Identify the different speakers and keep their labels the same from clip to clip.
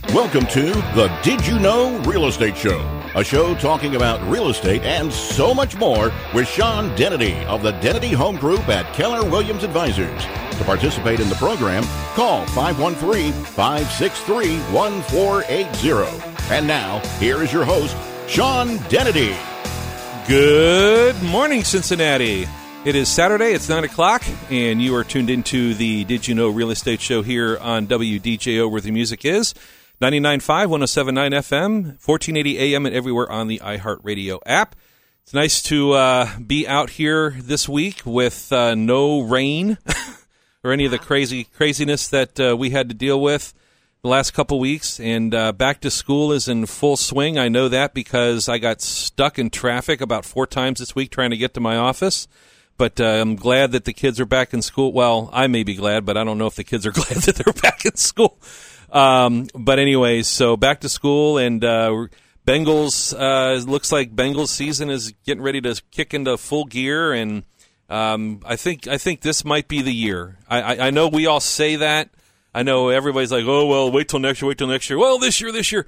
Speaker 1: Welcome to the Did You Know Real Estate Show, a show talking about real estate and so much more with Sean Dennedy of the Dennedy Home Group at Keller Williams Advisors. To participate in the program, call 513-563-1480. And now, here is your host, Sean Dennedy.
Speaker 2: Good morning, Cincinnati. It is Saturday, it's 9 o'clock, and you are tuned into the Did You Know Real Estate Show here on WDJO, where the music is. 99.5, 107.9 FM, 1480 AM, and everywhere on the iHeartRadio app. It's nice to be out here this week with no rain or any of the craziness that we had to deal with the last couple weeks. And back to school is in full swing. I know that because I got stuck in traffic about 4 times this week trying to get to my office. But I'm glad that the kids are back in school. Well, I may be glad, but I don't know if the kids are glad that they're back in school. But anyways, so back to school, and Bengals, looks like Bengals season is getting ready to kick into full gear, and I think this might be the year. I know we all say that. I know everybody's like, oh, well, wait till next year. Well, this year.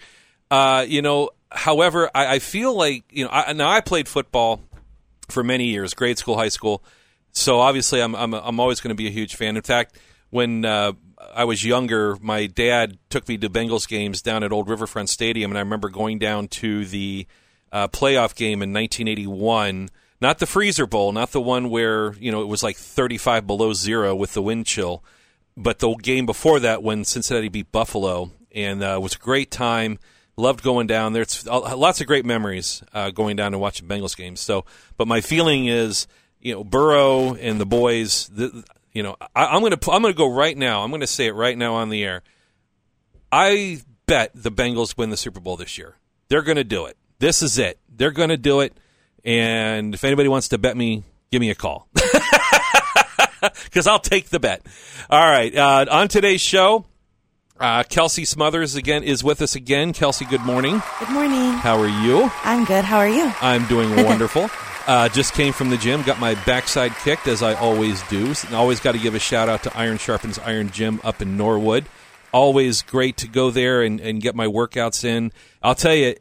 Speaker 2: However, I feel like, I played football for many years, grade school, high school, so obviously I'm always going to be a huge fan. In fact, when I was younger, my dad took me to Bengals games down at Old Riverfront Stadium, and I remember going down to the playoff game in 1981, not the Freezer Bowl, not the one where, it was like 35 below zero with the wind chill, but the game before that when Cincinnati beat Buffalo, and it was a great time. Loved going down there. It's lots of great memories going down and watching Bengals games. So, but my feeling is, Burrow and the boys, I'm gonna go right now. I'm gonna say it right now on the air. I bet the Bengals win the Super Bowl this year. They're gonna do it. This is it. They're gonna do it. And if anybody wants to bet me, give me a call because I'll take the bet. All right. On today's show, Kelsey Smothers again is with us again. Kelsey, good morning.
Speaker 3: Good morning.
Speaker 2: How are you?
Speaker 3: I'm good. How are you?
Speaker 2: I'm doing wonderful. Just came from the gym, got my backside kicked, as I always do. And always got to give a shout-out to Iron Sharpens Iron Gym up in Norwood. Always great to go there and get my workouts in. I'll tell you,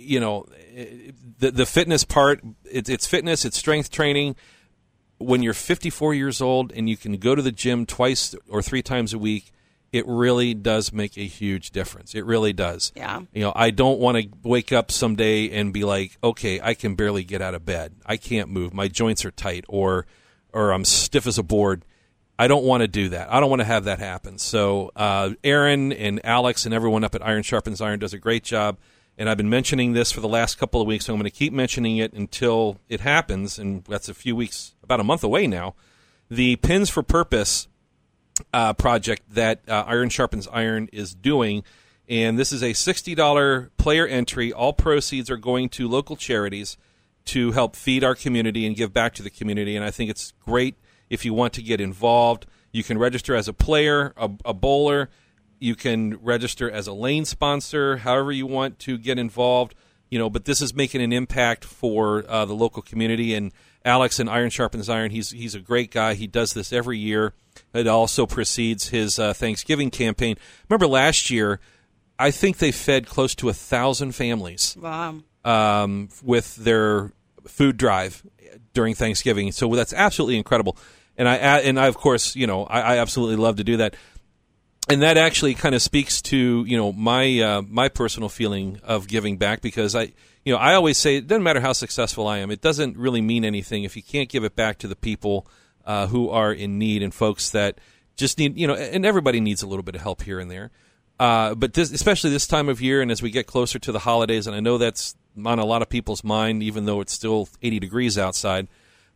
Speaker 2: the fitness part, it's fitness, it's strength training. When you're 54 years old and you can go to the gym 2 or 3 times a week, it really does make a huge difference. It really does.
Speaker 3: Yeah.
Speaker 2: I don't want to wake up someday and be like, okay, I can barely get out of bed. I can't move. My joints are tight, or I'm stiff as a board. I don't want to do that. I don't want to have that happen. So Aaron and Alex and everyone up at Iron Sharpens Iron does a great job. And I've been mentioning this for the last couple of weeks, so I'm going to keep mentioning it until it happens. And that's a few weeks, about a month away now. The Pins for Purpose project that Iron Sharpens Iron is doing, and this is a $60 player entry. All proceeds are going to local charities to help feed our community and give back to the community, and I think it's great if you want to get involved. You can register as a player, a bowler. You can register as a lane sponsor, however you want to get involved. But this is making an impact for the local community, and Alex and Iron Sharpens Iron, he's a great guy. He does this every year. It also precedes his Thanksgiving campaign. Remember last year, I think they fed close to 1,000 families.
Speaker 3: Wow.
Speaker 2: With their food drive during Thanksgiving. So that's absolutely incredible. And I of course, I absolutely love to do that. And that actually kind of speaks to, my personal feeling of giving back, because I always say it doesn't matter how successful I am. It doesn't really mean anything if you can't give it back to the people who are in need and folks that just need, and everybody needs a little bit of help here and there. But especially this time of year, and as we get closer to the holidays, and I know that's on a lot of people's mind, even though it's still 80 degrees outside.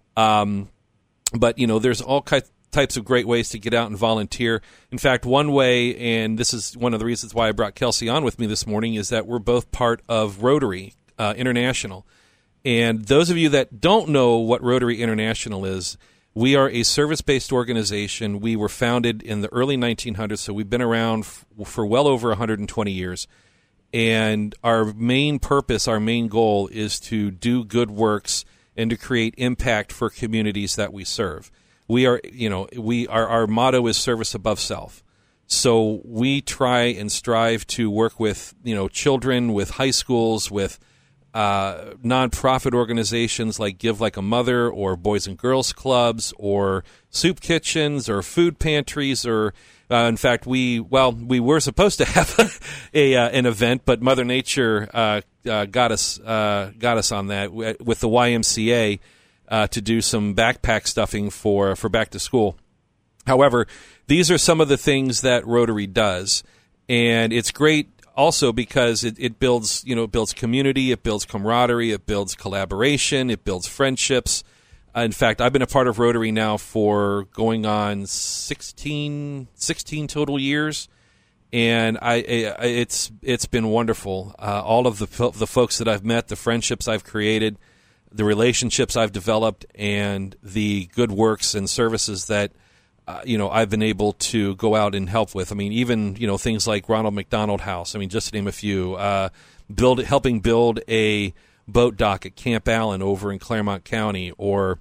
Speaker 2: But, there's all types of great ways to get out and volunteer. In fact, one way, and this is one of the reasons why I brought Kelsey on with me this morning, is that we're both part of Rotary International. And those of you that don't know what Rotary International is, we are a service-based organization. We were founded in the early 1900s, so we've been around for well over 120 years. And our main purpose, our main goal is to do good works and to create impact for communities that we serve. We are, our motto is service above self. So we try and strive to work with, children, with high schools, with nonprofit organizations like Give Like a Mother or Boys and Girls Clubs or soup kitchens or food pantries or in fact, we were supposed to have an event, but Mother Nature got us on that with the YMCA to do some backpack stuffing for back to school. However, these are some of the things that Rotary does, and it's great also because it builds community, it builds camaraderie, it builds collaboration, it builds friendships. In fact, I've been a part of Rotary now for going on 16 total years, and it's been wonderful. All of the folks that I've met, the friendships I've created, the relationships I've developed, and the good works and services that I've been able to go out and help with. I mean, even things like Ronald McDonald House. I mean, just to name a few. Helping build a boat dock at Camp Allen over in Claremont County, or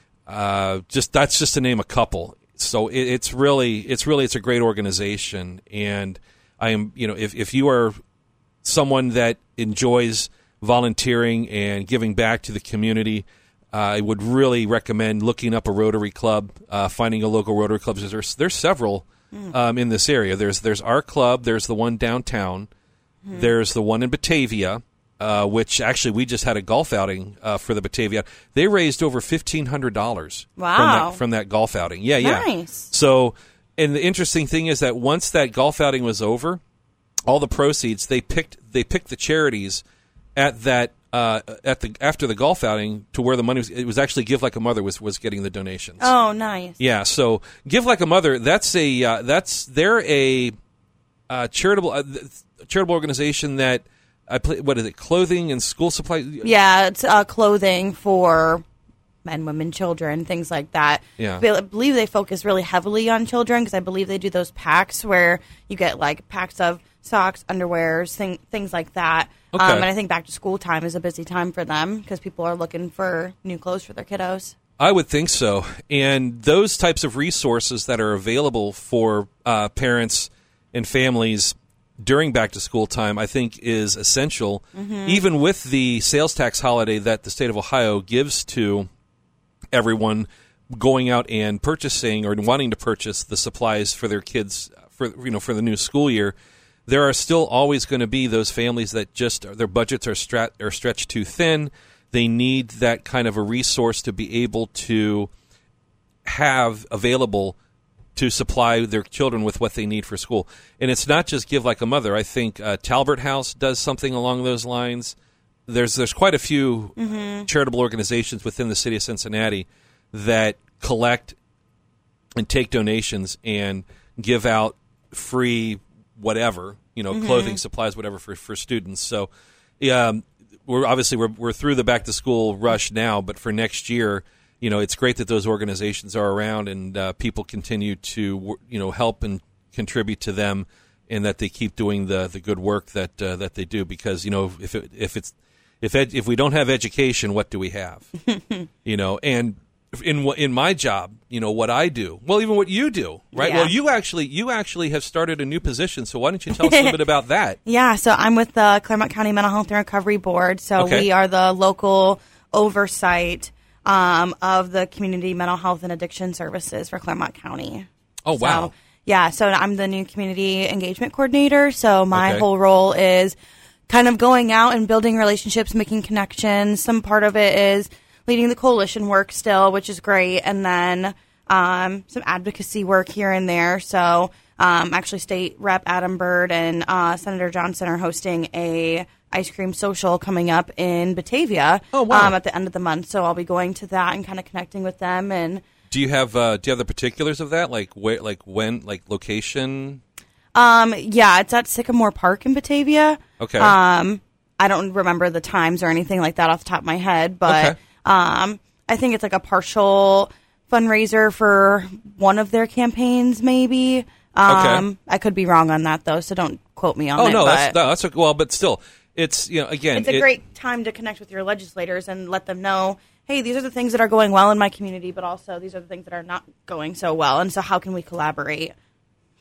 Speaker 2: that's just to name a couple. So it's a great organization, and I am if you are someone that enjoys volunteering and giving back to the community, I would really recommend looking up a Rotary Club, finding a local Rotary Club. There's several in this area. There's our club. There's the one downtown. There's the one in Batavia. Which actually we just had a golf outing for the Batavia. They raised over $1,500 from that golf outing. Yeah.
Speaker 3: Nice.
Speaker 2: So, and the interesting thing is that once that golf outing was over, all the proceeds they picked the charities at that after the golf outing to where the money was. It was actually Give Like a Mother was getting the donations.
Speaker 3: Oh, nice.
Speaker 2: Yeah. So Give Like a Mother, they're a charitable organization that. What is it? Clothing and school supplies?
Speaker 3: Yeah, it's clothing for men, women, children, things like that.
Speaker 2: Yeah.
Speaker 3: I believe they focus really heavily on children because I believe they do those packs where you get like packs of socks, underwears, things like that.
Speaker 2: Okay.
Speaker 3: And I think back to school time is a busy time for them because people are looking for new clothes for their kiddos.
Speaker 2: I would think so. And those types of resources that are available for parents and families during back-to-school time, I think, is essential, even with the sales tax holiday that the state of Ohio gives to everyone going out and purchasing or wanting to purchase the supplies for their kids for the new school year. There are still always going to be those families that just their budgets are stretched too thin. They need that kind of a resource to be able to have available to supply their children with what they need for school. And it's not just Give Like a Mother. I think Talbert House does something along those lines. There's quite a few charitable organizations within the city of Cincinnati that collect and take donations and give out free whatever, clothing, supplies, whatever for students. So we're through the back to school rush now, but for next year, it's great that those organizations are around and people continue to, help and contribute to them, and that they keep doing the good work that they do. Because if we don't have education, what do we have? And in my job, what I do, well, even what you do, right?
Speaker 3: Yeah.
Speaker 2: Well, you actually have started a new position. So why don't you tell us a little bit about that?
Speaker 3: Yeah. So I'm with the Claremont County Mental Health and Recovery Board. So we are the local oversight of the community mental health and addiction services for Claremont County.
Speaker 2: Oh, wow.
Speaker 3: So I'm the new community engagement coordinator. So my whole role is kind of going out and building relationships, making connections. Some part of it is leading the coalition work still, which is great. And then some advocacy work here and there. So actually State Rep Adam Byrd and Senator Johnson are hosting a ice cream social coming up in Batavia at the end of the month. So I'll be going to that and kind of connecting with them. And
Speaker 2: do you have the particulars of that, like where, like when, like location?
Speaker 3: Yeah, it's at Sycamore Park in Batavia.
Speaker 2: Okay.
Speaker 3: I don't remember the times or anything like that off the top of my head, but I think it's like a partial fundraiser for one of their campaigns, maybe. I could be wrong on that though, so don't quote me on it.
Speaker 2: Oh no, that's well, but still. It's, again,
Speaker 3: it's a great time to connect with your legislators and let them know, hey, these are the things that are going well in my community, but also these are the things that are not going so well. And so how can we collaborate?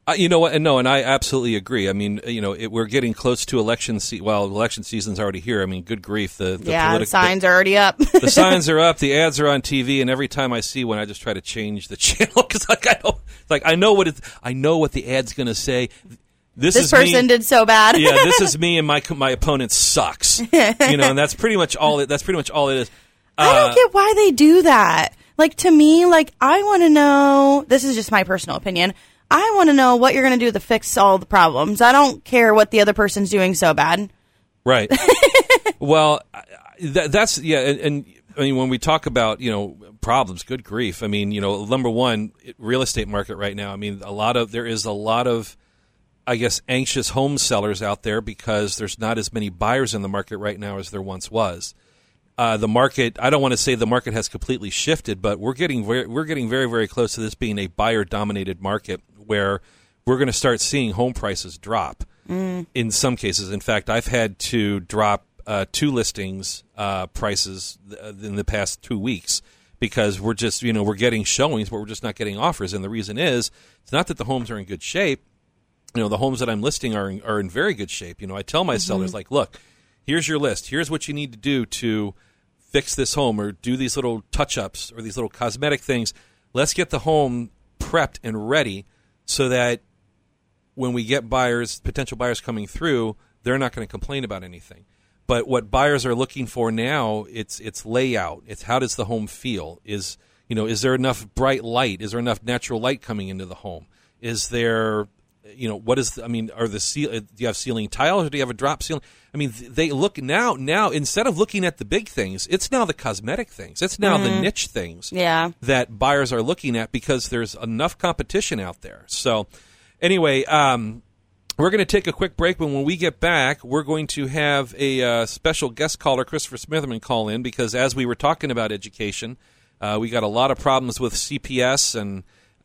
Speaker 2: You know what? No, and I absolutely agree. I mean, we're getting close to election season. Well, election season's already here. I mean, good grief. The
Speaker 3: signs are already up.
Speaker 2: The signs are up. The ads are on TV, and every time I see one, I just try to change the channel because I know what the ad's going to say. This person
Speaker 3: did so bad.
Speaker 2: Yeah, this is me, and my opponent sucks. And that's pretty much all it is.
Speaker 3: I don't get why they do that. Like, to me, I want to know. This is just my personal opinion. I want to know what you're going to do to fix all the problems. I don't care what the other person's doing so bad.
Speaker 2: Right. Well, that's and I mean, when we talk about problems, good grief. I mean, number one, real estate market right now. I mean, there is a lot of, I guess, anxious home sellers out there because there's not as many buyers in the market right now as there once was. The market, I don't want to say the market has completely shifted, but we're getting very, very close to this being a buyer-dominated market where we're going to start seeing home prices drop in some cases. In fact, I've had to drop 2 listings prices in the past 2 weeks because we're just, we're getting showings, but we're just not getting offers. And the reason is, it's not that the homes are in good shape. The homes that I'm listing are in very good shape. I tell my sellers, look, here's your list. Here's what you need to do to fix this home or do these little touch-ups or these little cosmetic things. Let's get the home prepped and ready so that when we get potential buyers coming through, they're not going to complain about anything. But what buyers are looking for now, it's layout. It's how does the home feel? Is there enough bright light? Is there enough natural light coming into the home? Is there, do you have ceiling tiles or do you have a drop ceiling? I mean, they look now instead of looking at the big things, it's now the cosmetic things. It's now the niche things that buyers are looking at because there's enough competition out there. So anyway, we're going to take a quick break, but when we get back, we're going to have a special guest caller, Christopher Smitherman, call in because as we were talking about education, we got a lot of problems with CPS and,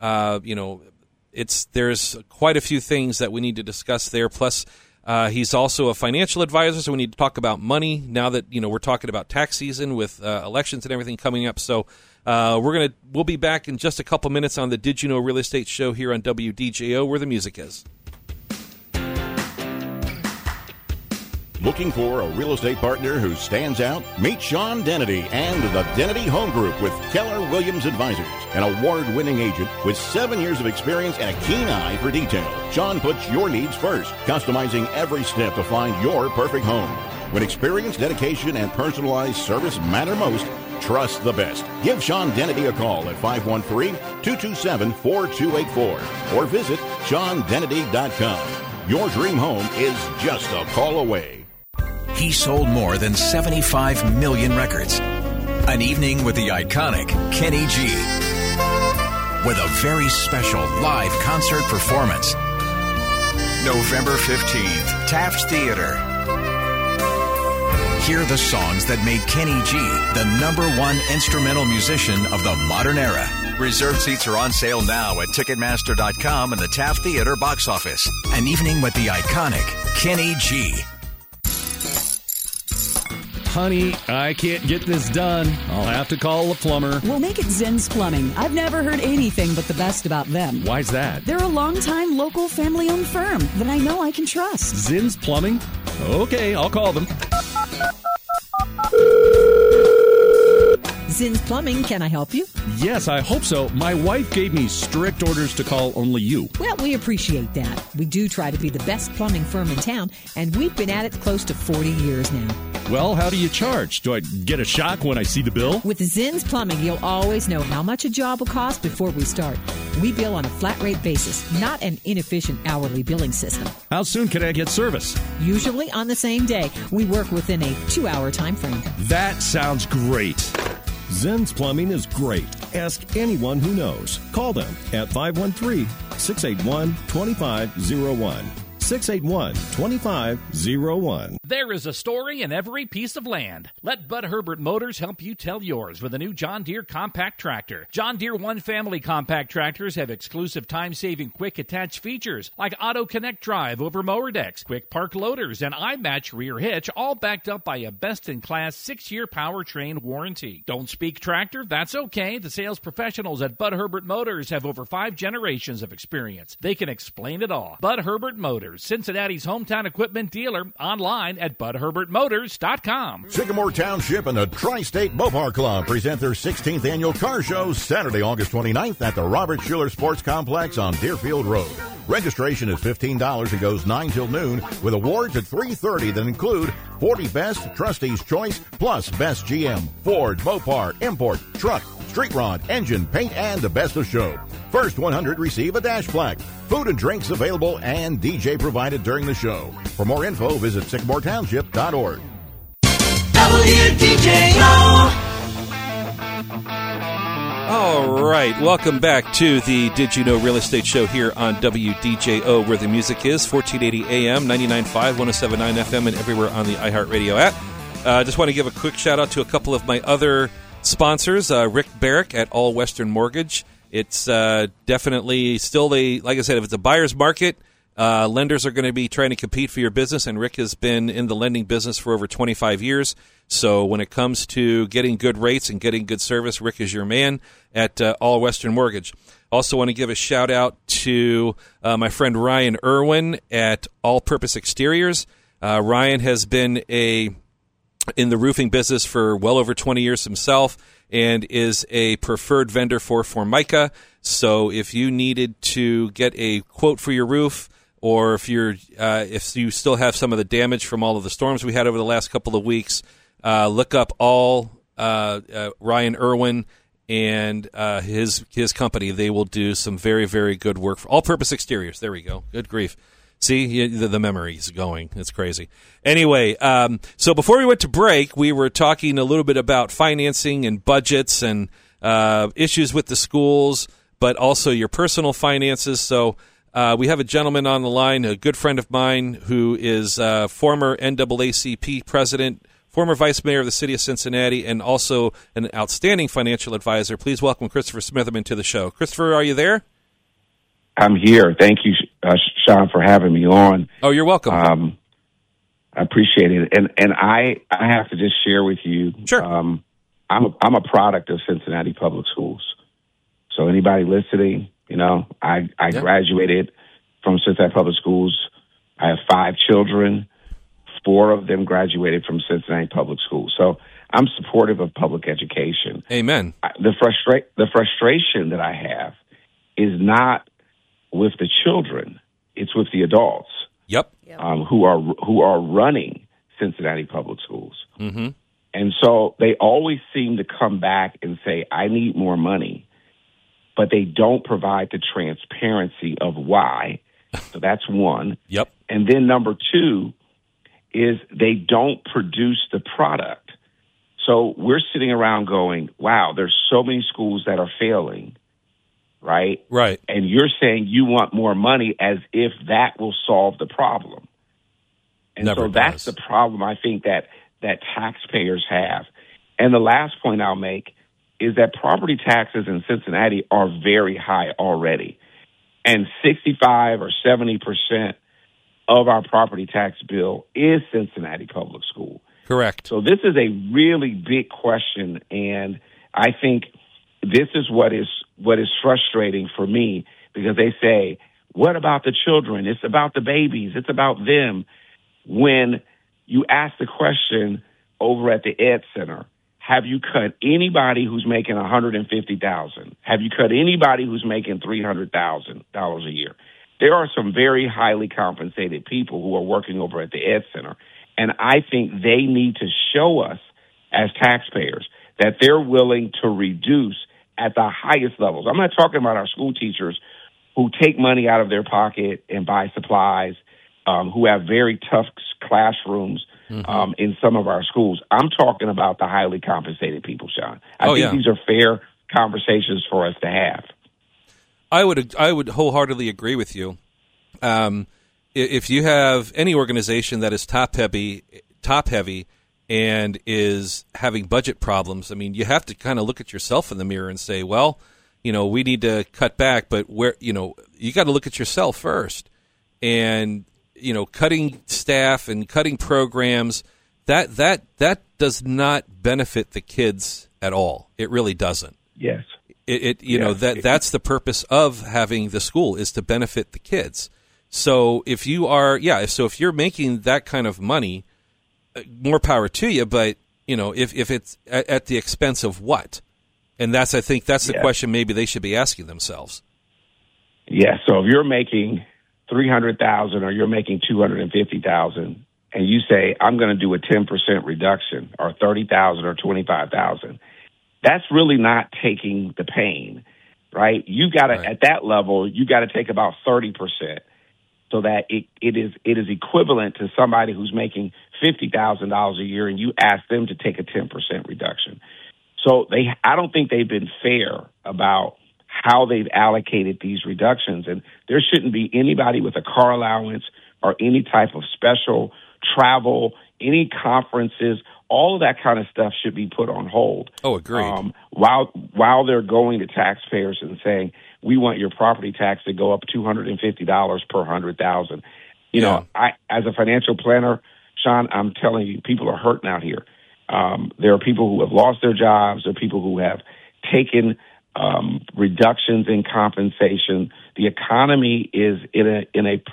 Speaker 2: there's quite a few things that we need to discuss there. Plus, he's also a financial advisor, so we need to talk about money now that we're talking about tax season with elections and everything coming up. So we'll be back in just a couple minutes on the Did You Know Real Estate Show here on WDJO, where the music is.
Speaker 1: Looking for a real estate partner who stands out? Meet Sean Dennedy and the Dennedy Home Group with Keller Williams Advisors, an award-winning agent with 7 years of experience and a keen eye for detail. Sean puts your needs first, customizing every step to find your perfect home. When experience, dedication, and personalized service matter most, trust the best. Give Sean Dennedy a call at 513-227-4284 or visit SeanDennedy.com. Your dream home is just a call away.
Speaker 4: He sold more than 75 million records. An evening with the iconic Kenny G. With a very special live concert performance. November 15th, Taft Theater. Hear the songs that made Kenny G the #1 instrumental musician of the modern era. Reserved seats are on sale now at Ticketmaster.com and the Taft Theater box office. An evening with the iconic Kenny G.
Speaker 5: Honey, I can't get this done. I'll have to call a plumber.
Speaker 6: We'll make it Zinn's Plumbing. I've never heard anything but the best about them.
Speaker 5: Why's that?
Speaker 6: They're a long-time local family-owned firm that I know I can trust.
Speaker 5: Zinn's Plumbing? Okay, I'll call them.
Speaker 6: Zinn's Plumbing, can I help you?
Speaker 5: Yes, I hope so. My wife gave me strict orders to call only you.
Speaker 6: Well, we appreciate that. We do try to be the best plumbing firm in town, and we've been at it close to 40 years now.
Speaker 5: Well, how do you charge? Do I get a shock when I see the bill?
Speaker 6: With Zinn's Plumbing, you'll always know how much a job will cost before we start. We bill on a flat rate basis, not an inefficient hourly billing system.
Speaker 5: How soon can I get service?
Speaker 6: Usually on the same day. We work within a 2-hour time frame.
Speaker 5: That sounds great.
Speaker 7: Zinn's Plumbing is great. Ask anyone who knows. Call them at 513-681-2501. 681-2501.
Speaker 5: There is a story in every piece of land. Let Bud Herbert Motors help you tell yours with a new John Deere compact tractor. John Deere One Family compact tractors have exclusive time-saving quick attach features like Auto Connect Drive over mower decks, quick park loaders, and iMatch rear hitch, all backed up by a best-in-class 6-year powertrain warranty. Don't speak tractor? That's okay. The sales professionals at Bud Herbert Motors have over 5 generations of experience. They can explain it all. Bud Herbert Motors, Cincinnati's hometown equipment dealer, online at budherbertmotors.com.
Speaker 1: Sycamore Township and the Tri-State Mopar Club present their 16th annual car show Saturday, August 29th at the Robert Schuller Sports Complex on Deerfield Road. Registration is $15 and goes 9 till noon, with awards at 3:30 that include 40 Best, Trustees Choice, plus Best GM, Ford, Mopar, Import, Truck, Street Rod, Engine, Paint, and the Best of Show. First 100 receive a dash plaque. Food and drinks available and DJ provided during the show. For more info, visit sycamoretownship.org.
Speaker 8: WDJO.
Speaker 2: All right, welcome back to the Did You Know Real Estate Show here on WDJO, where the music is, 1480 AM, 99.5, 107.9 FM, and everywhere on the iHeartRadio app. Just want to give a quick shout-out to a couple of my other sponsors, Rick Barrick at All Western Mortgage. It's definitely still like I said, if it's a buyer's market, lenders are going to be trying to compete for your business, and Rick has been in the lending business for over 25 years. So when it comes to getting good rates and getting good service, Rick is your man at All Western Mortgage. Also want to give a shout-out to my friend Ryan Irwin at All Purpose Exteriors. Ryan has been in the roofing business for well over 20 years himself and is a preferred vendor for Formica. So if you needed to get a quote for your roof, or if you still have some of the damage from all of the storms we had over the last couple of weeks, look up Ryan Irwin and his company. They will do some very, very good work for all-purpose exteriors. There we go. Good grief. See, the memory's going. It's crazy. Anyway, so before we went to break, we were talking a little bit about financing and budgets and issues with the schools, but also your personal finances. So we have a gentleman on the line, a good friend of mine, who is former NAACP president, former vice mayor of the city of Cincinnati, and also an outstanding financial advisor. Please welcome Christopher Smitherman to the show. Christopher, are you there?
Speaker 9: I'm here. Thank you, Sean, for having me on.
Speaker 2: Oh, you're welcome.
Speaker 9: I appreciate it. And I have to just share with you.
Speaker 2: Sure.
Speaker 9: I'm a product of Cincinnati Public Schools. So anybody listening, I graduated from Cincinnati Public Schools. I have 5 children. 4 of them graduated from Cincinnati Public Schools. So I'm supportive of public education.
Speaker 2: Amen.
Speaker 9: The frustration that I have is not with the children; it's with the adults.
Speaker 2: Yep.
Speaker 9: Who are running Cincinnati Public Schools.
Speaker 2: Mm-hmm.
Speaker 9: And so they always seem to come back and say, "I need more money," but they don't provide the transparency of why. So that's one.
Speaker 2: Yep.
Speaker 9: And then number 2 is they don't produce the product. So we're sitting around going, wow, there's so many schools that are failing, right?
Speaker 2: Right.
Speaker 9: And you're saying you want more money as if that will solve the problem. And
Speaker 2: Never
Speaker 9: so that's
Speaker 2: does.
Speaker 9: the problem I think that taxpayers have. And the last point I'll make is that property taxes in Cincinnati are very high already. And 65 or 70% of our property tax bill is Cincinnati Public School.
Speaker 2: Correct.
Speaker 9: So this is a really big question, and I think this is what is frustrating for me, because they say, what about the children? It's about the babies. It's about them. When you ask the question over at the Ed Center, have you cut anybody who's making $150,000? Have you cut anybody who's making $300,000 a year? There are some very highly compensated people who are working over at the Ed Center, and I think they need to show us as taxpayers that they're willing to reduce at the highest levels. I'm not talking about our school teachers who take money out of their pocket and buy supplies, who have very tough classrooms in some of our schools. I'm talking about the highly compensated people, Sean. I think these are fair conversations for us to have.
Speaker 2: I would wholeheartedly agree with you. if you have any organization that is top heavy, and is having budget problems, I mean, you have to kind of look at yourself in the mirror and say, well, we need to cut back, but you got to look at yourself first. And, cutting staff and cutting programs, that does not benefit the kids at all. It really doesn't.
Speaker 9: Yes.
Speaker 2: That's the purpose of having the school, is to benefit the kids. So if you're making that kind of money, more power to you, but if it's at the expense of what? And I think that's the question maybe they should be asking themselves.
Speaker 9: Yeah, so if you're making $300,000 or you're making $250,000 and you say, I'm going to do a 10% reduction or $30,000 or $25,000, that's really not taking the pain, right? You got to, at that level, you got to take about 30%. So that it is equivalent to somebody who's making $50,000 a year, and you ask them to take a 10% reduction. So I don't think they've been fair about how they've allocated these reductions, and there shouldn't be anybody with a car allowance or any type of special travel, any conferences. All of that kind of stuff should be put on hold.
Speaker 2: Oh, agreed.
Speaker 9: While they're going to taxpayers and saying, we want your property tax to go up $250 per 100,000. I, as a financial planner, Sean, I'm telling you, people are hurting out here. There are people who have lost their jobs. There are people who have taken reductions in compensation. The economy is in a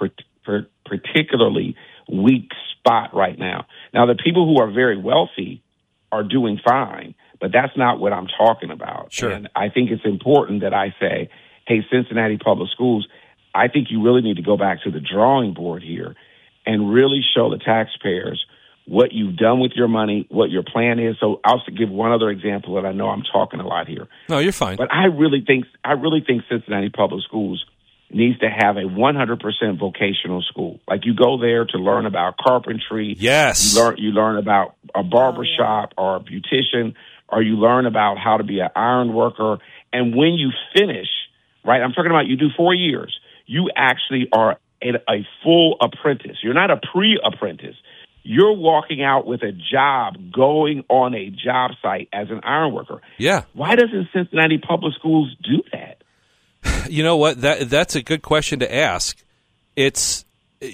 Speaker 9: particularly weak spot right now. Now, the people who are very wealthy are doing fine, but that's not what I'm talking about.
Speaker 2: Sure.
Speaker 9: And I think it's important that I say, hey, Cincinnati Public Schools, I think you really need to go back to the drawing board here and really show the taxpayers what you've done with your money, what your plan is. So I'll give one other example, and I know I'm talking a lot here.
Speaker 2: No, you're fine.
Speaker 9: But I really think Cincinnati Public Schools needs to have a 100% vocational school. Like, you go there to learn about carpentry.
Speaker 2: Yes.
Speaker 9: You learn about a barber shop or a beautician, or you learn about how to be an iron worker. And when you finish, right, I'm talking about you do 4 years, you actually are a full apprentice. You're not a pre-apprentice. You're walking out with a job, going on a job site as an iron worker.
Speaker 2: Yeah.
Speaker 9: Why doesn't Cincinnati Public Schools do that?
Speaker 2: You know what? That's a good question to ask. It's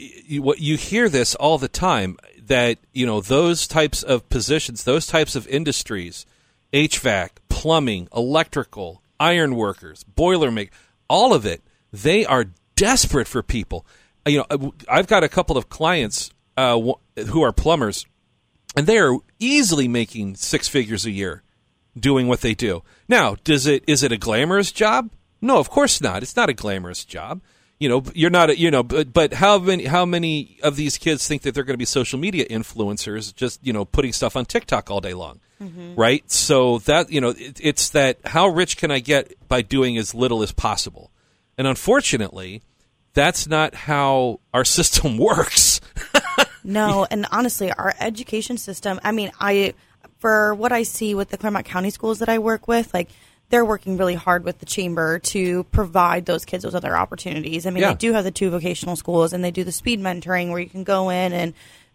Speaker 2: you hear this all the time, that those types of positions, those types of industries, HVAC, plumbing, electrical, iron workers, boilermaker, all of it, they are desperate for people. I've got a couple of clients who are plumbers, and they are easily making six figures a year doing what they do. Now, is it a glamorous job? No, of course not. It's not a glamorous job. You're not, but how many of these kids think that they're going to be social media influencers, just, putting stuff on TikTok all day long, right? So that, it's that, how rich can I get by doing as little as possible? And unfortunately, that's not how our system works.
Speaker 3: No, and honestly, our education system, for what I see with the Claremont County schools that I work with, like, they're working really hard with the chamber to provide those kids those other opportunities. They do have the 2 vocational schools, and they do the speed mentoring where you can go in and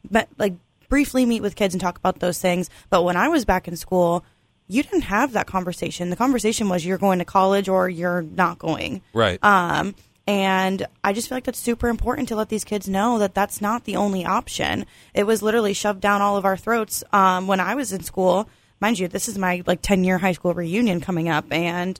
Speaker 3: briefly meet with kids and talk about those things. But when I was back in school, you didn't have that conversation. The conversation was you're going to college or you're not going.
Speaker 2: Right.
Speaker 3: And I just feel like that's super important to let these kids know that that's not the only option. It was literally shoved down all of our throats when I was in school. Mind you, this is my 10-year high school reunion coming up, and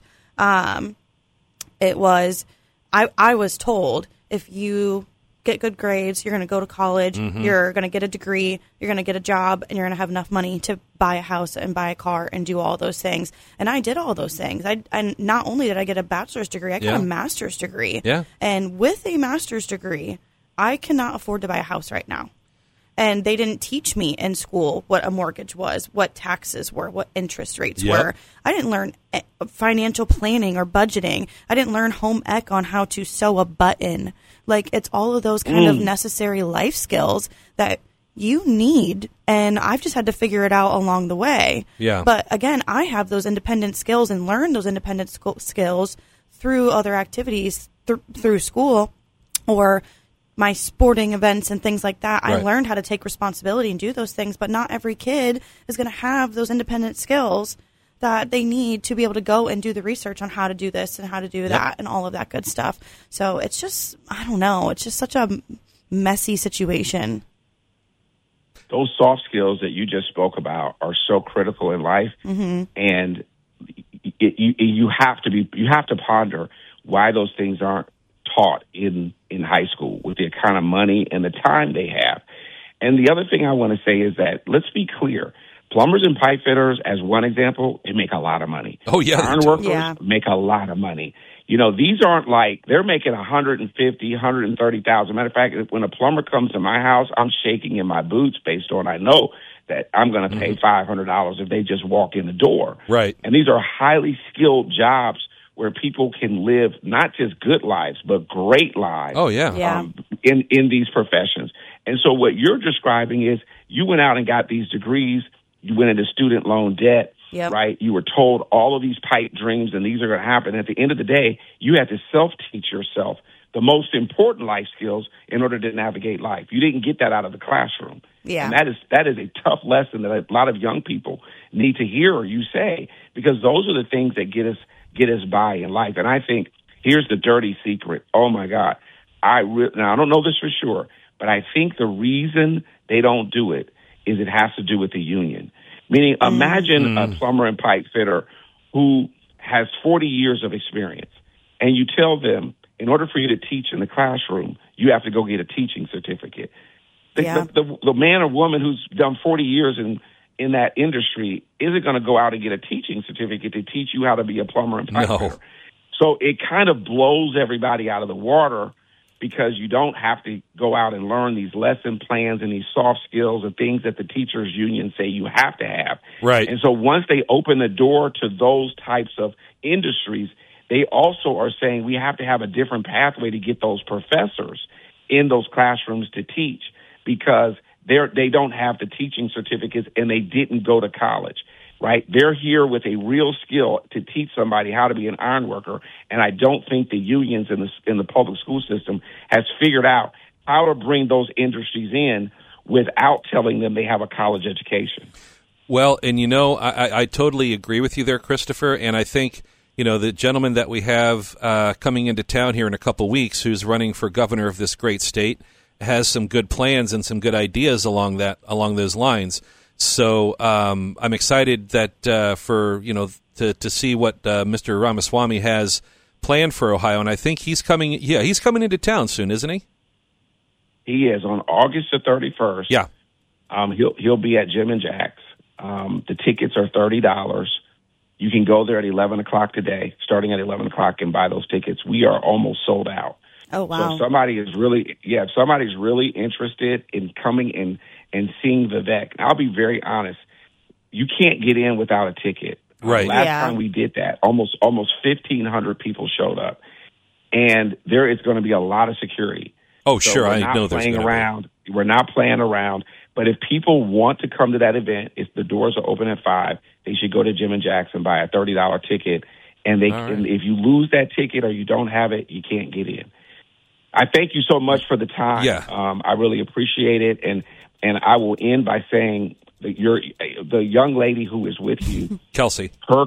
Speaker 3: it was I was told, if you get good grades, you're going to go to college, you're going to get a degree, you're going to get a job, and you're going to have enough money to buy a house and buy a car and do all those things. And I did all those things. And not only did I get a bachelor's degree, I got a master's degree.
Speaker 2: Yeah. And
Speaker 3: with a master's degree, I cannot afford to buy a house right now. And they didn't teach me in school what a mortgage was, what taxes were, what interest rates were. I didn't learn financial planning or budgeting. I didn't learn home ec on how to sew a button. It's all of those kind of necessary life skills that you need. And I've just had to figure it out along the way.
Speaker 2: Yeah.
Speaker 3: But again, I have those independent skills and learned those independent skills through other activities, through school, or my sporting events and things like that.
Speaker 2: Right.
Speaker 3: I learned how to take responsibility and do those things, but not every kid is going to have those independent skills that they need to be able to go and do the research on how to do this and how to do that and all of that good stuff. So it's just, I don't know, it's just such a messy situation.
Speaker 9: Those soft skills that you just spoke about are so critical in life, and you have to ponder why those things aren't taught in high school with the kind of money and the time they have. And the other thing I want to say is that, let's be clear, plumbers and pipe fitters, as one example, they make a lot of money.
Speaker 2: Oh, yeah.
Speaker 9: Iron workers make a lot of money. You know, these aren't like, they're making $150,000, $130,000. Matter of fact, when a plumber comes to my house, I'm shaking in my boots based on, I know that I'm going to pay $500 if they just walk in the door.
Speaker 2: Right.
Speaker 9: And these are highly skilled jobs where people can live not just good lives, but great lives.
Speaker 2: Oh, yeah.
Speaker 9: In these professions. And so what you're describing is you went out and got these degrees, you went into student loan debt, right? You were told all of these pipe dreams and these are going to happen. At the end of the day, you had to self-teach yourself the most important life skills in order to navigate life. You didn't get that out of the classroom.
Speaker 3: Yeah.
Speaker 9: And that is a tough lesson that a lot of young people need to hear or you say, because those are the things that get us by in life. And I think here's the dirty secret. Oh my God. Now I don't know this for sure, but I think the reason they don't do it is it has to do with the union. Meaning, imagine a plumber and pipe fitter who has 40 years of experience, and you tell them, in order for you to teach in the classroom, you have to go get a teaching certificate. The man or woman who's done 40 years in that industry isn't going to go out and get a teaching certificate to teach you how to be a plumber and pipe fitter. So it kind of blows everybody out of the water, because you don't have to go out and learn these lesson plans and these soft skills and things that the teachers union say you have to have.
Speaker 2: Right.
Speaker 9: And so once they open the door to those types of industries, they also are saying we have to have a different pathway to get those professors in those classrooms to teach, because they don't have the teaching certificates and they didn't go to college. Right? They're here with a real skill to teach somebody how to be an iron worker, and I don't think the unions in the public school system has figured out how to bring those industries in without telling them they have a college education.
Speaker 2: Well, and I totally agree with you there, Christopher, and I think the gentleman that we have coming into town here in a couple weeks, who's running for governor of this great state, has some good plans and some good ideas along those lines. So I'm excited that to see what Mr. Ramaswamy has planned for Ohio, and I think he's coming into town soon, isn't he?
Speaker 9: He is on August the 31st.
Speaker 2: Yeah,
Speaker 9: he'll be at Jim and Jack's. The tickets are $30. You can go there at 11 o'clock today, starting at 11 o'clock, and buy those tickets. We are almost sold out.
Speaker 3: Oh wow!
Speaker 9: So if somebody's really interested in coming and seeing Vivek, I'll be very honest, you can't get in without a ticket.
Speaker 2: Right.
Speaker 9: Last time we did that, almost 1,500 people showed up, and there is going to be a lot of security.
Speaker 2: Oh,
Speaker 9: so
Speaker 2: sure, I know there's
Speaker 9: playing around. We're not playing around. But if people want to come to that event, if the doors are open at 5, they should go to Jim and Jack's and buy a $30 ticket. And if you lose that ticket or you don't have it, you can't get in. I thank you so much for the time.
Speaker 2: Yeah.
Speaker 9: I really appreciate it. And I will end by saying that the young lady who is with you,
Speaker 2: Kelsey,
Speaker 9: her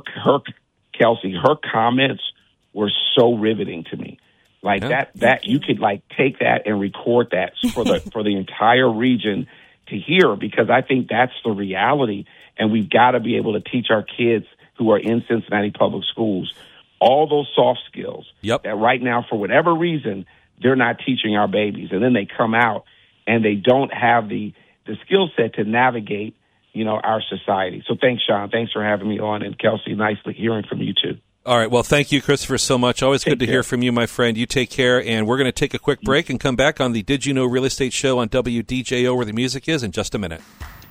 Speaker 9: comments were so riveting to me. Like that you could take that and record that for the entire region to hear, because I think that's the reality. And we've got to be able to teach our kids who are in Cincinnati public schools all those soft skills that right now, for whatever reason, they're not teaching our babies. And then they come out and they don't have the skill set to navigate, our society. So thanks, Sean. Thanks for having me on. And Kelsey, nicely hearing from you too.
Speaker 2: All right. Well, thank you, Christopher, so much. Always good to hear from you, my friend. You take care. And we're going to take a quick break and come back on the Did You Know Real Estate Show on WDJO, where the music is, in just a minute.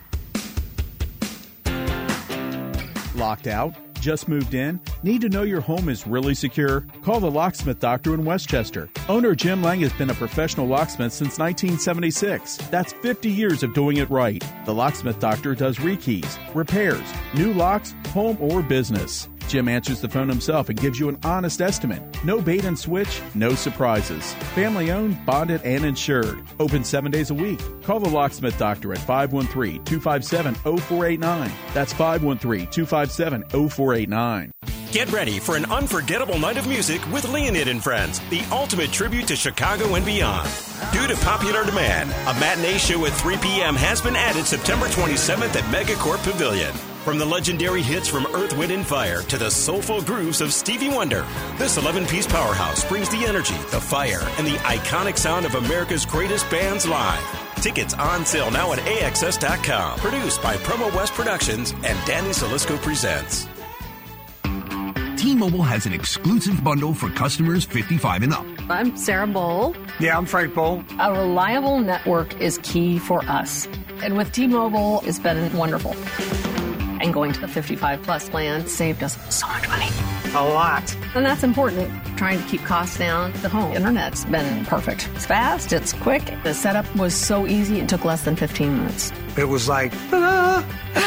Speaker 8: Locked out? Just moved in? Need to know your home is really secure? Call the Locksmith Doctor in Westchester. Owner Jim Lang has been a professional locksmith since 1976. That's 50 years of doing it right. The Locksmith Doctor does rekeys, repairs, new locks, home or business. Jim answers the phone himself and gives you an honest estimate. No bait and switch, no surprises. Family owned, bonded, and insured. Open 7 days a week. Call the Locksmith Doctor at 513-257-0489. That's 513-257-0489.
Speaker 10: Get ready for an unforgettable night of music with Leonid and Friends, the ultimate tribute to Chicago and beyond. Due to popular demand, a matinee show at 3 p.m. has been added September 27th at Megacorp Pavilion. From the legendary hits from Earth, Wind, and Fire to the soulful grooves of Stevie Wonder, this 11-piece powerhouse brings the energy, the fire, and the iconic sound of America's greatest bands live. Tickets on sale now at AXS.com. Produced by Promo West Productions and Danny Salisco Presents.
Speaker 11: T-Mobile has an exclusive bundle for customers 55 and up.
Speaker 12: I'm Sarah Bowl.
Speaker 13: Yeah, I'm Frank Bowl.
Speaker 12: A reliable network is key for us. And with T-Mobile, it's been wonderful. And going to the 55-plus plan saved us so much money.
Speaker 13: A lot.
Speaker 12: And that's important. Trying to keep costs down. The home internet's been perfect. It's fast. It's quick. The setup was so easy. It took less than 15 minutes.
Speaker 13: It was like, ta-da!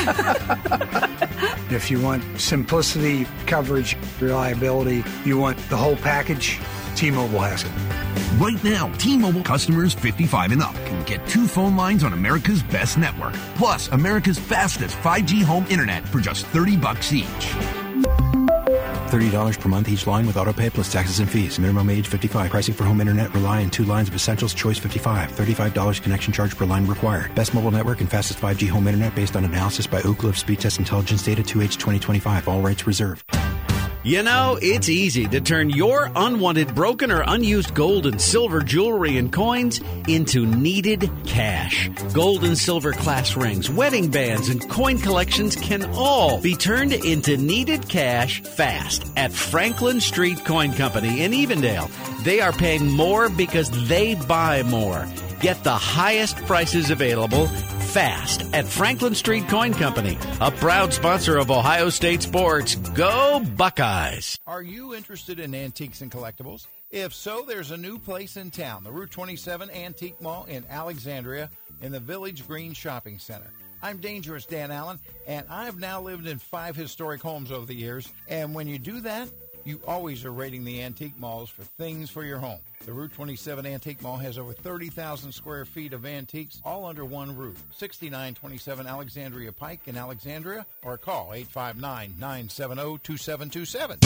Speaker 13: If you want simplicity, coverage, reliability, you want the whole package, T-Mobile has it.
Speaker 11: Right now, T-Mobile customers 55 and up can get 2 phone lines on America's best network, plus America's fastest 5G home internet for just $30 each.
Speaker 14: $30 per month each line with autopay plus taxes and fees. Minimum age 55. Pricing for home internet rely on 2 lines of Essentials Choice 55. $35 connection charge per line required. Best mobile network and fastest 5G home internet based on analysis by Ookla of Speed Test Intelligence data 2H 2025. All rights reserved.
Speaker 15: You know, it's easy to turn your unwanted, broken, or unused gold and silver jewelry and coins into needed cash. Gold and silver class rings, wedding bands, and coin collections can all be turned into needed cash fast at Franklin Street Coin Company in Evendale. They are paying more because they buy more. Get the highest prices available fast at Franklin Street Coin Company, a proud sponsor of Ohio State sports. Go Buckeyes!
Speaker 16: Are you interested in antiques and collectibles? If so, there's a new place in town, the Route 27 Antique Mall in Alexandria in the Village Green Shopping Center. I'm Dangerous Dan Allen, and I've now lived in 5 historic homes over the years, and when you do that, you always are raiding the antique malls for things for your home. The Route 27 Antique Mall has over 30,000 square feet of antiques, all under one roof. 6927 Alexandria Pike in Alexandria, or call 859-970-2727.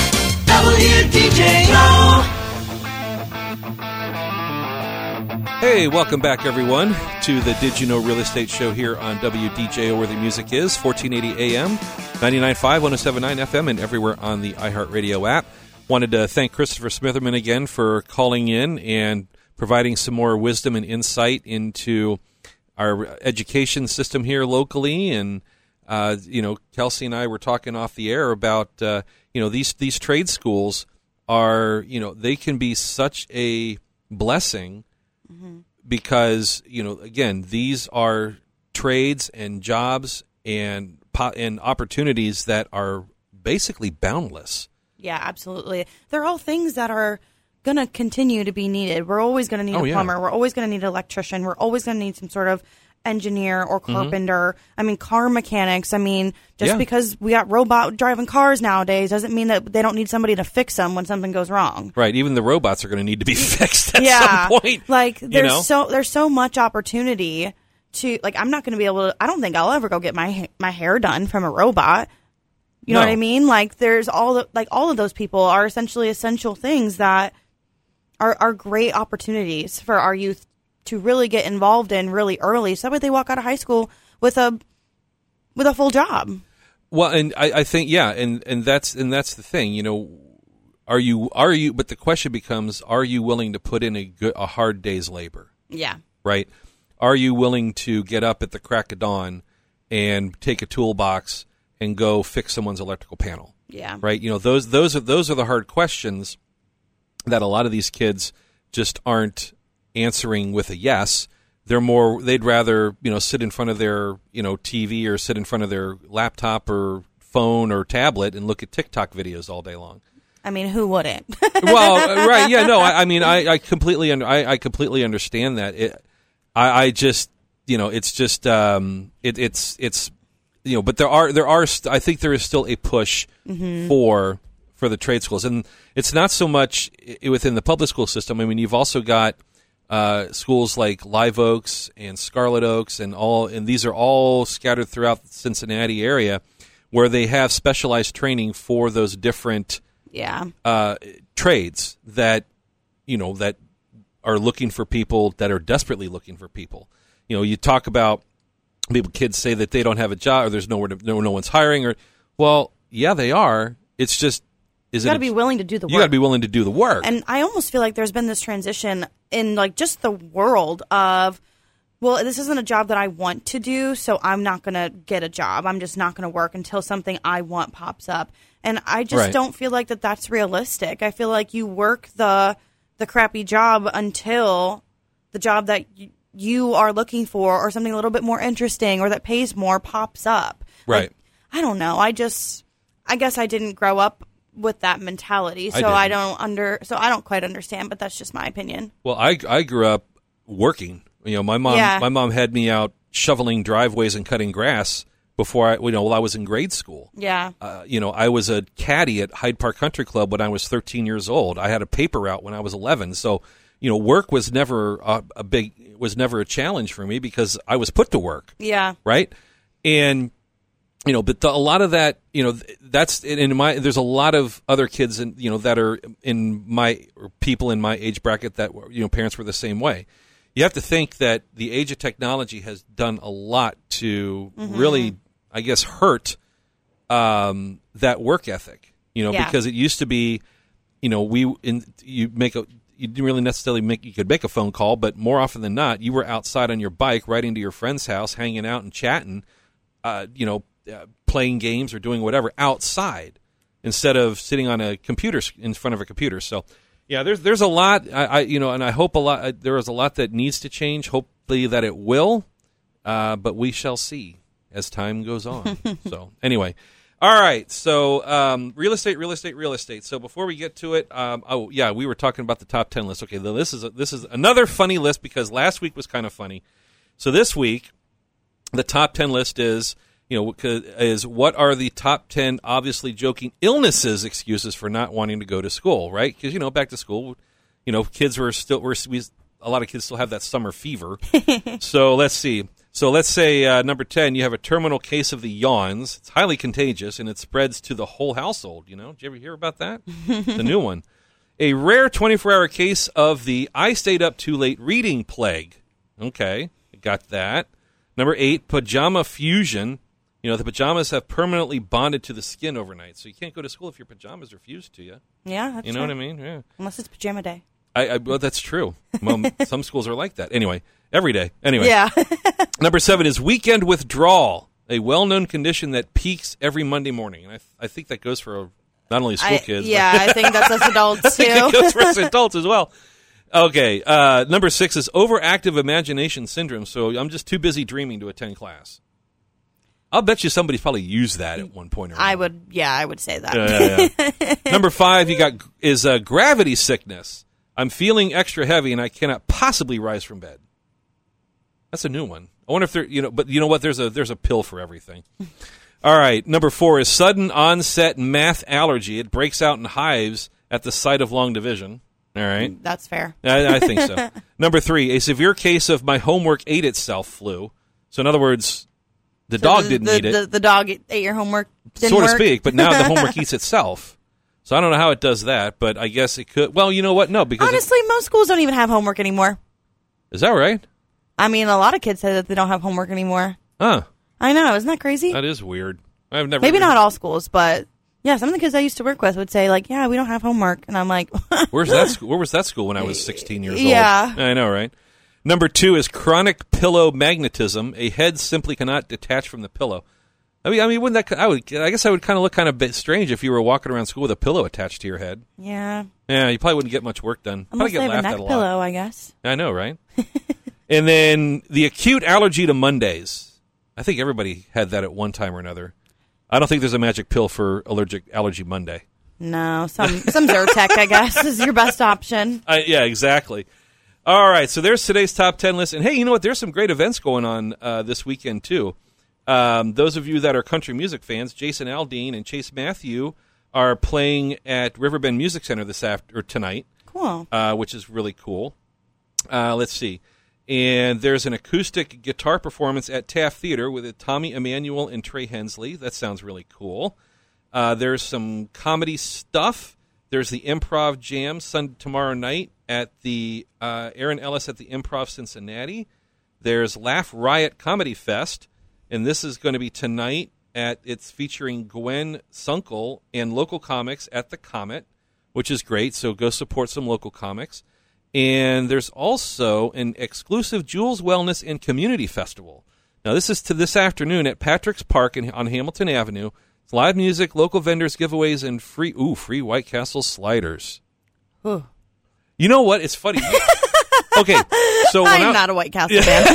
Speaker 2: WDJO! Hey, welcome back, everyone, to the Did You Know Real Estate Show here on WDJO, where the music is, 1480 AM, 99.5, 107.9 FM, and everywhere on the iHeartRadio app. Wanted to thank Christopher Smitherman again for calling in and providing some more wisdom and insight into our education system here locally. And, Kelsey and I were talking off the air about, these trade schools are, they can be such a blessing because, again, these are trades and jobs and opportunities that are basically boundless.
Speaker 3: Yeah, absolutely. They're all things that are going to continue to be needed. We're always going to need a plumber. We're always going to need an electrician. We're always going to need some sort of engineer or carpenter. Car mechanics. Because we got robot driving cars nowadays doesn't mean that they don't need somebody to fix them when something goes wrong.
Speaker 2: Right. Even the robots are going to need to be fixed at some point.
Speaker 3: There's so much opportunity to, I'm not going to be able to, I don't think I'll ever go get my hair done from a robot. You know what I mean? There's all of those people are essentially essential things that are great opportunities for our youth to really get involved in really early, so that way they walk out of high school with a full job.
Speaker 2: Well, and I think and that's the thing. Are you? But the question becomes: are you willing to put in a hard day's labor? Yeah. Right. Are you willing to get up at the crack of dawn and take a toolbox and go fix someone's electrical panel? Yeah. Right. Those are the hard questions that a lot of these kids just aren't answering with a yes. They'd rather, sit in front of their, TV or sit in front of their laptop or phone or tablet and look at TikTok videos all day long.
Speaker 3: Who wouldn't?
Speaker 2: Well, right. Yeah, no, I completely understand that. It's but there are. I think there is still a push for the trade schools, and it's not so much within the public school system. I mean, you've also got schools like Live Oaks and Scarlet Oaks, and these are all scattered throughout the Cincinnati area, where they have specialized training for those different trades that that are looking for people, that are desperately looking for people. You talk about kids say that they don't have a job, or there's no one's hiring, or yeah, they are. It's just
Speaker 3: you got to be willing to do the work.
Speaker 2: You got to be willing to do the work.
Speaker 3: And I almost feel like there's been this transition in like just the world of, well, this isn't a job that I want to do, so I'm not going to get a job. I'm just not going to work until something I want pops up. And I just don't feel like that's realistic. I feel like you work the crappy job until the job that you are looking for, or something a little bit more interesting or that pays more, pops up.
Speaker 2: Right.
Speaker 3: I don't know. I guess I didn't grow up with that mentality, so I don't quite understand, but that's just my opinion.
Speaker 2: Well, I grew up working. My mom had me out shoveling driveways and cutting grass before while I was in grade school.
Speaker 3: Yeah.
Speaker 2: I was a caddy at Hyde Park Country Club when I was 13 years old. I had a paper route when I was 11. So, work was never a challenge for me because I was put to work.
Speaker 3: Yeah.
Speaker 2: Right. And, but a lot of that, that's in my, there's a lot of other kids that are people in my age bracket that, parents were the same way. You have to think that the age of technology has done a lot to really, I guess, hurt that work ethic. Because it used to be, you didn't really necessarily you could make a phone call, but more often than not, you were outside on your bike, riding to your friend's house, hanging out and chatting, playing games or doing whatever outside instead of sitting on a computer in front of a computer. So. Yeah, there's a lot, and I hope a lot. There is a lot that needs to change. Hopefully that it will, but we shall see as time goes on. So anyway, all right. So real estate. So before we get to it, we were talking about the top 10 list. Okay, this is another funny list because last week was kind of funny. So this week, the top 10 list is. Is what are the top 10 obviously joking illnesses excuses for not wanting to go to school, right? Because, back to school, kids a lot of kids still have that summer fever. So let's see. So let's say number 10, you have a terminal case of the yawns. It's highly contagious, and it spreads to the whole household. Did you ever hear about that? It's a new one. A rare 24-hour case of the I stayed up too late reading plague. Okay, got that. Number 8, pajama fusion. The pajamas have permanently bonded to the skin overnight, so you can't go to school if your pajamas are fused to you.
Speaker 3: Yeah, that's
Speaker 2: what I mean? Yeah.
Speaker 3: Unless it's pajama day.
Speaker 2: Well, that's true. Some schools are like that. Anyway, every day. Anyway.
Speaker 3: Yeah.
Speaker 2: Number 7 is weekend withdrawal, a well-known condition that peaks every Monday morning. And I think that goes for not only school kids.
Speaker 3: Yeah, I think that's us adults, too.
Speaker 2: I think it goes for us adults as well. Okay. Number 6 is overactive imagination syndrome, so I'm just too busy dreaming to attend class. I'll bet you somebody's probably used that at one point or another.
Speaker 3: I would say that.
Speaker 2: Yeah. Number 5 is gravity sickness. I'm feeling extra heavy and I cannot possibly rise from bed. That's a new one. I wonder if there, but you know what? There's a pill for everything. All right. Number 4 is sudden onset math allergy. It breaks out in hives at the sight of long division. All right.
Speaker 3: That's fair.
Speaker 2: I think so. Number 3, a severe case of my homework ate itself flu. So in other words, the dog didn't eat it.
Speaker 3: The dog ate your homework,
Speaker 2: so to speak, but now the homework eats itself. So I don't know how it does that, but I guess it could. Well, you know what? No, because
Speaker 3: honestly, most schools don't even have homework anymore.
Speaker 2: Is that right?
Speaker 3: I mean, a lot of kids say that they don't have homework anymore.
Speaker 2: Huh.
Speaker 3: I know. Isn't that crazy?
Speaker 2: That is weird. I've never.
Speaker 3: Maybe not all schools, but yeah, some of the kids I used to work with would say like, "Yeah, we don't have homework," and I'm like,
Speaker 2: "Where's that school? Where was that school when I was 16 years old?"
Speaker 3: Yeah,
Speaker 2: I know, right? Number 2 is chronic pillow magnetism. A head simply cannot detach from the pillow. I mean, wouldn't that? I guess I would kind of look kind of bit strange if you were walking around school with a pillow attached to your head.
Speaker 3: Yeah.
Speaker 2: Yeah, you probably wouldn't get much work done.
Speaker 3: Unless
Speaker 2: probably
Speaker 3: they have a neck pillow, I guess.
Speaker 2: I know, right? And then the acute allergy to Mondays. I think everybody had that at one time or another. I don't think there's a magic pill for allergy Monday.
Speaker 3: No, some Zyrtec, I guess, is your best option.
Speaker 2: Yeah, exactly. All right, so there's today's top 10 list. And hey, you know what? There's some great events going on this weekend, too. Those of you that are country music fans, Jason Aldean and Chase Matthew are playing at Riverbend Music Center tonight.
Speaker 3: Cool.
Speaker 2: Which is really cool. Let's see. And there's an acoustic guitar performance at Taft Theater with Tommy Emmanuel and Trey Hensley. That sounds really cool. There's some comedy stuff. There's the Improv Jam tomorrow night at the Aaron Ellis at the Improv Cincinnati. There's Laugh Riot Comedy Fest, and this is going to be tonight. It's featuring Gwen Sunkel and local comics at the Comet, which is great. So go support some local comics. And there's also an exclusive Jules Wellness and Community Festival. Now, this is this afternoon at Patrick's Park on Hamilton Avenue. It's live music, local vendors, giveaways, and free White Castle sliders.
Speaker 3: Ooh.
Speaker 2: You know what? It's funny. Okay, so
Speaker 3: I'm not a White Castle fan.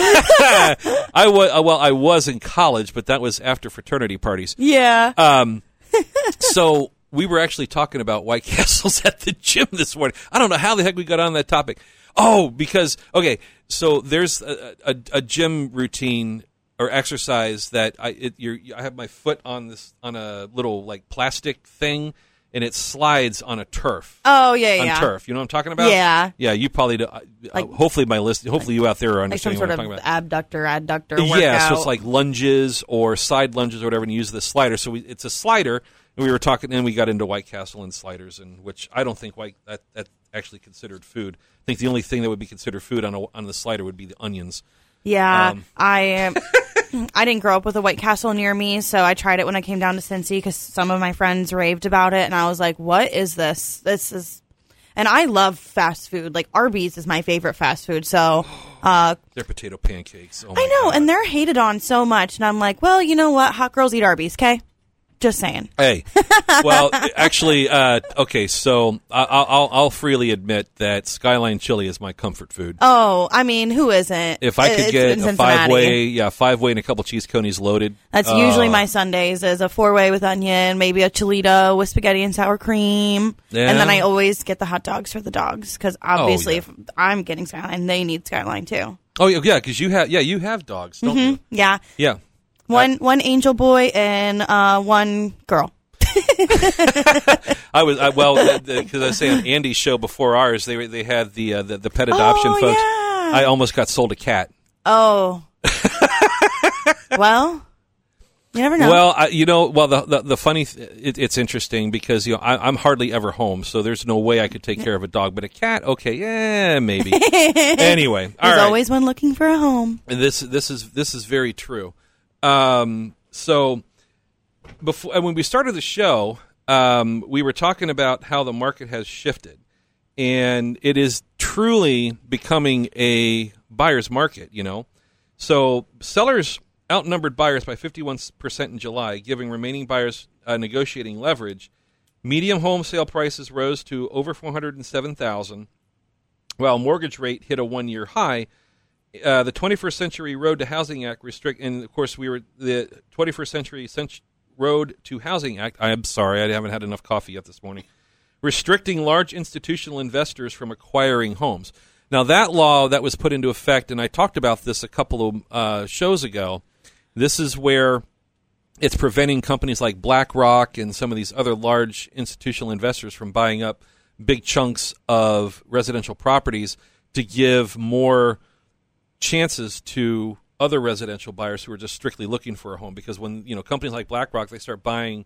Speaker 2: I was in college, but that was after fraternity parties.
Speaker 3: Yeah.
Speaker 2: So we were actually talking about White Castles at the gym this morning. I don't know how the heck we got on that topic. Oh, because so there's a gym routine or exercise that I have my foot on a little like plastic thing. And it slides on a turf.
Speaker 3: Oh, yeah.
Speaker 2: On turf. You know what I'm talking about?
Speaker 3: Yeah.
Speaker 2: Yeah, you probably do. Hopefully you out there are understanding
Speaker 3: what I'm talking about. Abductor workout.
Speaker 2: Yeah, so it's like lunges or side lunges or whatever, and you use the slider. So it's a slider, and we were talking, and we got into White Castle and sliders, and which I don't think that's actually considered food. I think the only thing that would be considered food on the slider would be the onions.
Speaker 3: Yeah, I didn't grow up with a White Castle near me, so I tried it when I came down to Cincy because some of my friends raved about it, and I was like, what is this? And I love fast food. Like, Arby's is my favorite fast food, so...
Speaker 2: Their potato pancakes. Oh
Speaker 3: I know,
Speaker 2: God.
Speaker 3: And they're hated on so much, and I'm like, well, you know what? Hot girls eat Arby's, okay? Just saying.
Speaker 2: Hey, well, actually, okay. So I'll freely admit that Skyline Chili is my comfort food.
Speaker 3: Oh, I mean, who isn't?
Speaker 2: If I could get a five-way and a couple cheese conies loaded.
Speaker 3: That's usually my Sundays is a 4-way with onion, maybe a Cholito with spaghetti and sour cream, and then I always get the hot dogs for the dogs because obviously if I'm getting Skyline, they need Skyline too.
Speaker 2: Oh yeah, because you have dogs, don't you?
Speaker 3: Yeah.
Speaker 2: Yeah.
Speaker 3: One angel boy and one girl.
Speaker 2: Because I was saying on Andy's show before ours, they had the pet adoption folks.
Speaker 3: Yeah.
Speaker 2: I almost got sold a cat.
Speaker 3: Oh. Well, you never know.
Speaker 2: Well, the funny it's interesting because I'm hardly ever home, so there's no way I could take care of a dog. But a cat, okay, yeah, maybe. Anyway,
Speaker 3: there's always one looking for a home.
Speaker 2: And this is very true. So before when we started the show, we were talking about how the market has shifted, and it is truly becoming a buyer's market. So sellers outnumbered buyers by 51% in July, giving remaining buyers negotiating leverage. Median home sale prices rose to over $407,000, while mortgage rate hit a one-year high. The 21st Century Road to Housing Act and of course the 21st Century Road to Housing Act. I'm sorry, I haven't had enough coffee yet this morning. Restricting large institutional investors from acquiring homes. Now that law that was put into effect, and I talked about this a couple of shows ago. This is where it's preventing companies like BlackRock and some of these other large institutional investors from buying up big chunks of residential properties to give more chances to other residential buyers who are just strictly looking for a home. Because when companies like BlackRock, they start buying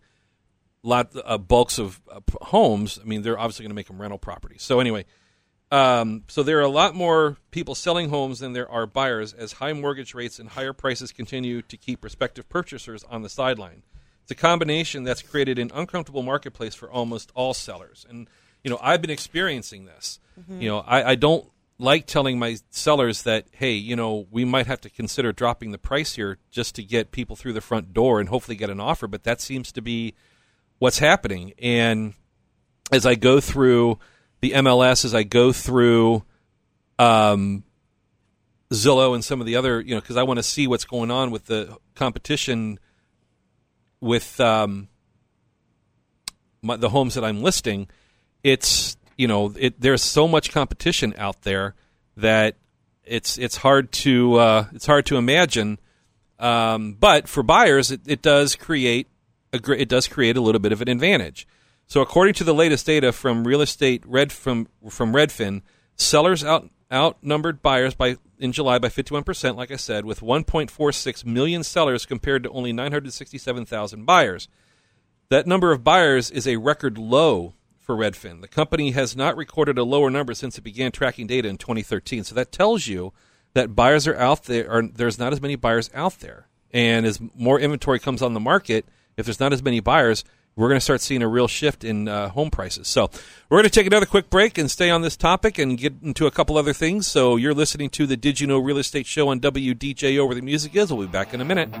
Speaker 2: bulks of homes, I mean, they're obviously going to make them rental properties. So anyway, so there are a lot more people selling homes than there are buyers as high mortgage rates and higher prices continue to keep prospective purchasers on the sideline. It's a combination that's created an uncomfortable marketplace for almost all sellers. And, I've been experiencing this. Mm-hmm. I don't like telling my sellers that, hey, we might have to consider dropping the price here just to get people through the front door and hopefully get an offer. But that seems to be what's happening. And as I go through the MLS, as I go through Zillow and some of the other, because I want to see what's going on with the competition with the homes that I'm listing, it's there's so much competition out there that it's hard to imagine But for buyers, it does create a little bit of an advantage. So according to the latest data from Real Estate from Redfin, sellers outnumbered buyers in July by 51%, like I said, with 1.46 million sellers compared to only 967,000 buyers. That number of buyers is a record low for Redfin. The company has not recorded a lower number since it began tracking data in 2013. So that tells you that buyers are out there, or there's not as many buyers out there. And as more inventory comes on the market, if there's not as many buyers, we're going to start seeing a real shift in home prices. So we're going to take another quick break and stay on this topic and get into a couple other things. So you're listening to the Did You Know Real Estate Show on WDJO, where the music is. We'll be back in a minute.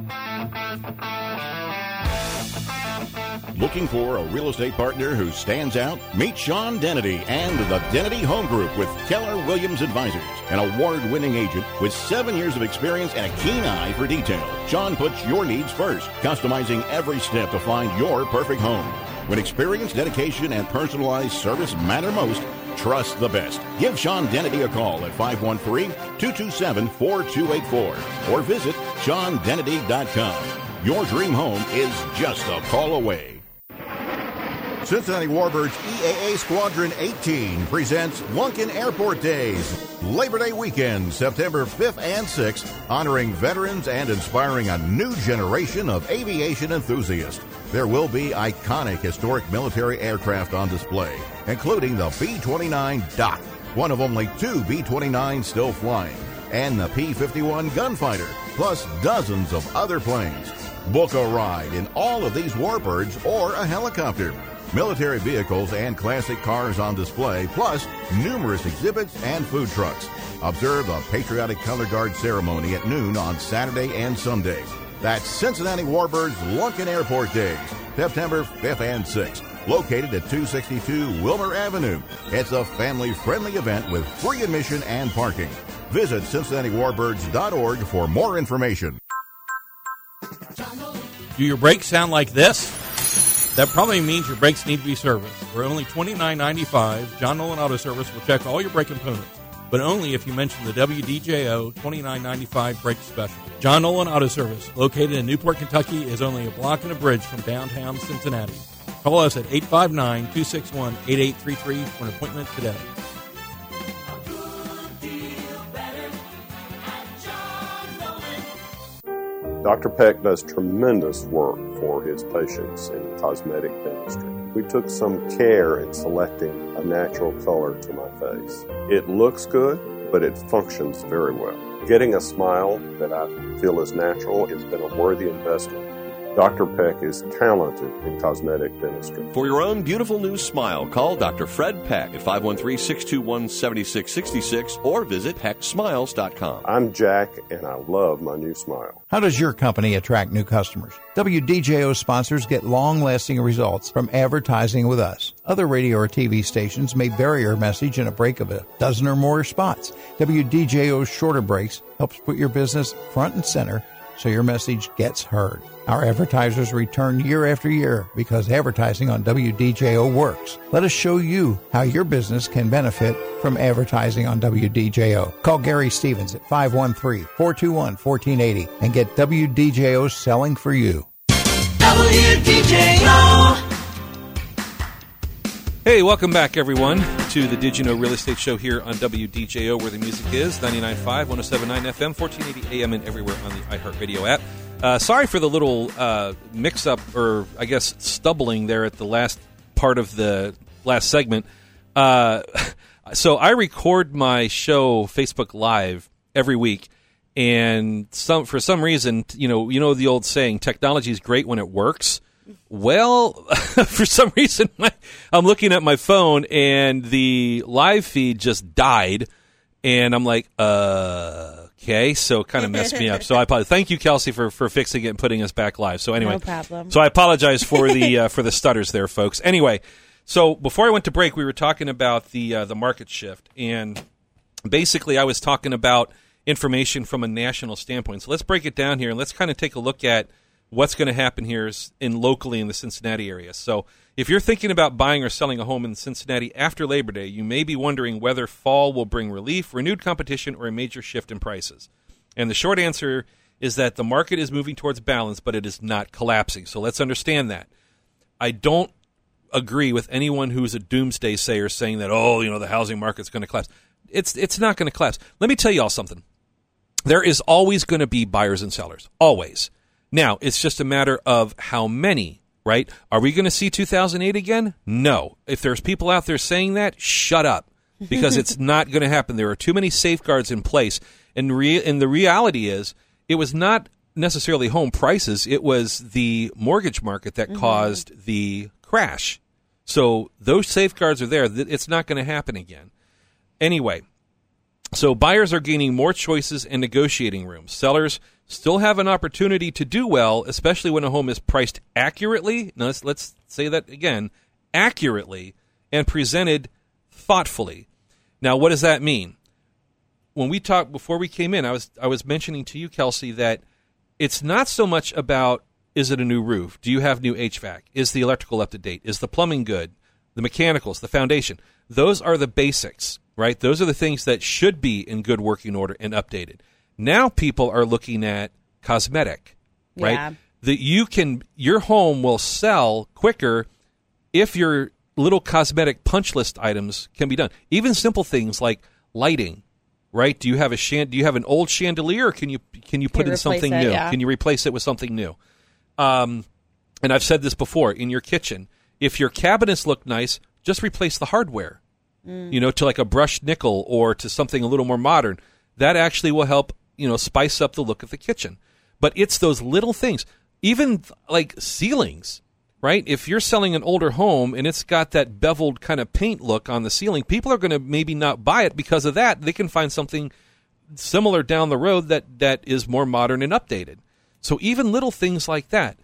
Speaker 1: Looking for a real estate partner who stands out? Meet Sean Dennedy and the Dennedy Home Group with Keller Williams Advisors, an award-winning agent with 7 years of experience and a keen eye for detail. Sean puts your needs first, customizing every step to find your perfect home. When experience, dedication, and personalized service matter most, trust the best. Give Sean Dennedy a call at 513-227-4284 or visit SeanDennedy.com. Your dream home is just a call away. Cincinnati Warbirds EAA Squadron 18 presents Lunken Airport Days, Labor Day weekend, September 5th and 6th, honoring veterans and inspiring a new generation of aviation enthusiasts. There will be iconic historic military aircraft on display, including the B-29 Doc, one of only 2 B-29s still flying, and the P-51 Gunfighter, plus dozens of other planes. Book a ride in all of these Warbirds or a helicopter. Military vehicles and classic cars on display, plus numerous exhibits and food trucks. Observe a patriotic color guard ceremony at noon on Saturday and Sunday. That's Cincinnati Warbirds Lunken Airport Days, September 5th and 6th, located at 262 Wilmer Avenue. It's a family-friendly event with free admission and parking. Visit CincinnatiWarbirds.org for more information.
Speaker 17: Do your brakes sound like this? That probably means your brakes need to be serviced. For only $29.95, John Nolan Auto Service will check all your brake components, but only if you mention the WDJO $29.95 brake special. John Nolan Auto Service, located in Newport, Kentucky, is only a block and a bridge from downtown Cincinnati. Call us at 859-261-8833 for an appointment today.
Speaker 18: Dr. Peck does tremendous work for his patients in cosmetic dentistry. We took some care in selecting a natural color to my face. It looks good, but it functions very well. Getting a smile that I feel is natural has been a worthy investment. Dr. Peck is talented in cosmetic dentistry.
Speaker 19: For your own beautiful new smile, call Dr. Fred Peck at 513-621-7666 or visit PeckSmiles.com.
Speaker 18: I'm Jack, and I love my new smile.
Speaker 16: How does your company attract new customers? WDJO sponsors get long-lasting results from advertising with us. Other radio or TV stations may vary your message in a break of a dozen or more spots. WDJO's shorter breaks helps put your business front and center so your message gets heard. Our advertisers return year after year because advertising on WDJO works. Let us show you how your business can benefit from advertising on WDJO. Call Gary Stevens at 513-421-1480 and get WDJO selling for you.
Speaker 2: WDJO. Hey, welcome back, everyone, to the Did You Know Real Estate Show here on WDJO, where the music is, 99.5, 107.9 FM, 1480 AM, and everywhere on the iHeartRadio app. Sorry for the little mix-up, or I guess stumbling there at the last part of the last segment. So I record my show Facebook Live every week, and for some reason, you know the old saying, technology is great when it works. Well, for some reason, I'm looking at my phone, and the live feed just died, and I'm like, okay, so it kind of messed me up. So I apologize. Thank you, Kelsey, for fixing it and putting us back live. So anyway,
Speaker 3: no problem.
Speaker 2: So I apologize for the stutters there, folks. Anyway, so before I went to break, we were talking about the market shift, and basically I was talking about information from a national standpoint. So let's break it down here, and let's kind of take a look at what's going to happen here locally in the Cincinnati area. So if you're thinking about buying or selling a home in Cincinnati after Labor Day, you may be wondering whether fall will bring relief, renewed competition, or a major shift in prices. And the short answer is that the market is moving towards balance, but it is not collapsing. So let's understand that. I don't agree with anyone who's a doomsday sayer saying that, the housing market's going to collapse. It's not going to collapse. Let me tell you all something. There is always going to be buyers and sellers. Always. Now, it's just a matter of how many, right? Are we going to see 2008 again? No. If there's people out there saying that, shut up, because it's not going to happen. There are too many safeguards in place. And the reality is, it was not necessarily home prices. It was the mortgage market that caused the crash. So those safeguards are there. It's not going to happen again. Anyway, so buyers are gaining more choices and negotiating rooms. Sellers still have an opportunity to do well, especially when a home is priced accurately. Now, let's say that again, accurately and presented thoughtfully. Now, what does that mean? When we talked before we came in, I was mentioning to you, Kelsey, that it's not so much about, is it a new roof? Do you have new HVAC? Is the electrical up to date? Is the plumbing good? The mechanicals, the foundation. Those are the basics, right? Those are the things that should be in good working order and updated. Now people are looking at cosmetic, right? Yeah. Your home will sell quicker if your little cosmetic punch list items can be done. Even simple things like lighting. Right? Do you have an old chandelier, or can you put in something new? Yeah. Can you replace it with something new? And I've said this before, in your kitchen, if your cabinets look nice, just replace the hardware. To like a brushed nickel or to something a little more modern. That actually will help, spice up the look of the kitchen. But it's those little things, even like ceilings. Right? If you're selling an older home and it's got that beveled kind of paint look on the ceiling, people are going to maybe not buy it because of that. They can find something similar down the road that is more modern and updated. So even little things like that.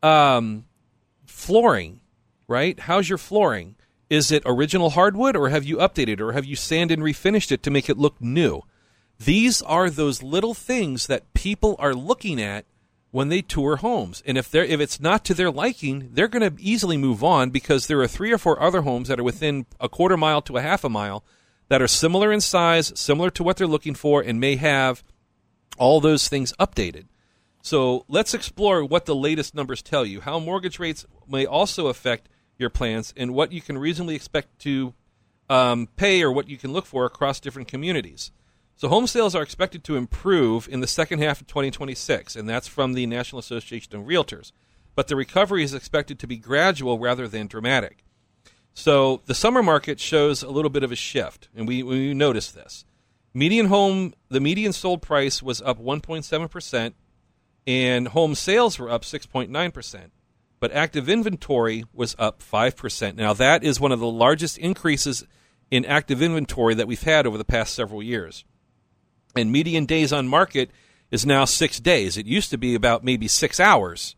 Speaker 2: Flooring, right? How's your flooring? Is it original hardwood, or have you updated, or have you sanded and refinished it to make it look new? These are those little things that people are looking at when they tour homes. And if it's not to their liking, they're going to easily move on, because there are 3 or 4 other homes that are within a quarter mile to a half a mile that are similar in size, similar to what they're looking for, and may have all those things updated. So let's explore what the latest numbers tell you, how mortgage rates may also affect your plans, and what you can reasonably expect to pay, or what you can look for across different communities. So home sales are expected to improve in the second half of 2026, and that's from the National Association of Realtors. But the recovery is expected to be gradual rather than dramatic. So the summer market shows a little bit of a shift, and we noticed this. The median sold price was up 1.7%, and home sales were up 6.9%. But active inventory was up 5%. Now, that is one of the largest increases in active inventory that we've had over the past several years. And median days on market is now 6 days. It used to be about maybe 6 hours,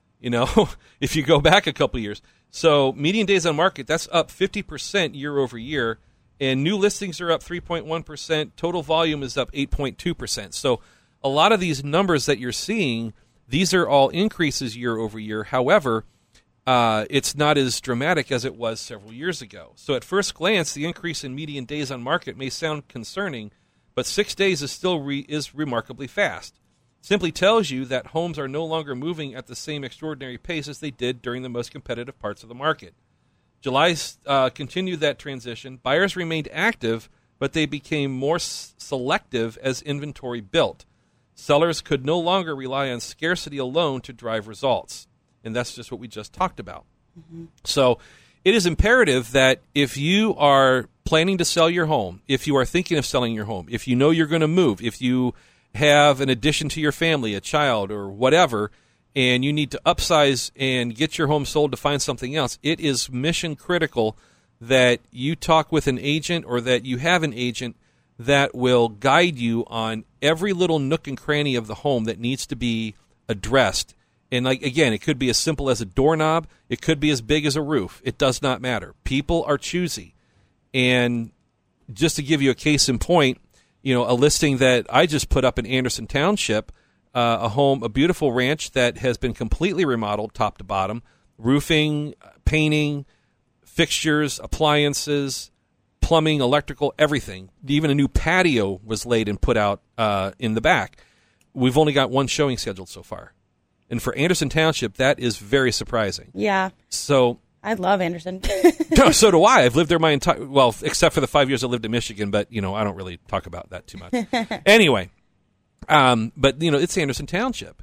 Speaker 2: if you go back a couple of years. So median days on market, that's up 50% year over year. And new listings are up 3.1%. Total volume is up 8.2%. So a lot of these numbers that you're seeing, these are all increases year over year. However, it's not as dramatic as it was several years ago. So at first glance, the increase in median days on market may sound concerning, but 6 days is still is remarkably fast. Simply tells you that homes are no longer moving at the same extraordinary pace as they did during the most competitive parts of the market. July continued that transition. Buyers remained active, but they became more selective as inventory built. Sellers could no longer rely on scarcity alone to drive results. And that's just what we just talked about. Mm-hmm. So it is imperative that if you are planning to sell your home, if you are thinking of selling your home, if you know you're going to move, if you have an addition to your family, a child or whatever, and you need to upsize and get your home sold to find something else, it is mission critical that you talk with an agent, or that you have an agent that will guide you on every little nook and cranny of the home that needs to be addressed. And again, it could be as simple as a doorknob. It could be as big as a roof. It does not matter. People are choosy. And just to give you a case in point, a listing that I just put up in Anderson Township, a beautiful ranch that has been completely remodeled top to bottom, roofing, painting, fixtures, appliances, plumbing, electrical, everything. Even a new patio was laid and put out in the back. we've only got one showing scheduled so far. And for Anderson Township, that is very surprising.
Speaker 3: Yeah.
Speaker 2: So
Speaker 3: I love Anderson.
Speaker 2: So do I. I've lived there my entire, well, except for the 5 years I lived in Michigan, but, I don't really talk about that too much. Anyway, but, it's Anderson Township.